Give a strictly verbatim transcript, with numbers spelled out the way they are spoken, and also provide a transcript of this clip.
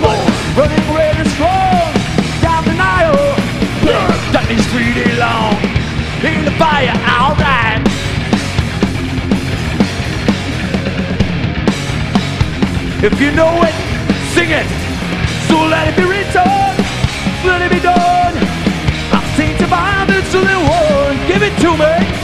but running red and strong. Down the Nile, that is three day long. In the fire, alright. If you know it, sing it. So let it be written, let it be done. I've seen survivors till they won. Give it to me.